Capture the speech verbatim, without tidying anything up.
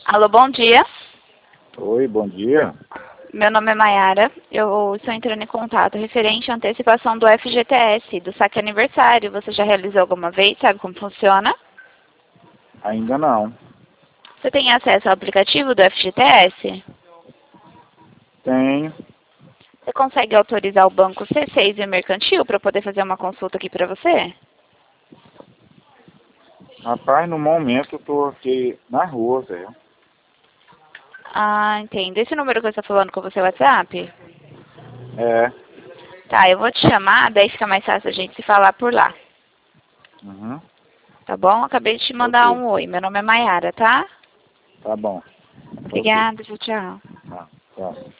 Alô, bom dia. Oi, bom dia. Meu nome é Mayara. Eu estou entrando em contato referente à antecipação do F G T S, do saque aniversário. Você já realizou alguma vez? Sabe como funciona? Ainda não. Você tem acesso ao aplicativo do F G T S? Tenho. Você consegue autorizar o banco C seis e o mercantil para poder fazer uma consulta aqui para você? Rapaz, no momento eu tô aqui na rua, velho. Ah, entendo. Esse número que eu estou falando com você é o WhatsApp? É. Tá, eu vou te chamar, daí fica mais fácil a gente se falar por lá. Uhum. Tá bom? Acabei de te mandar Ok. um oi. Meu nome é Mayara, tá? Tá bom. Ok. Obrigada, tchau, tchau. Tá. Tchau.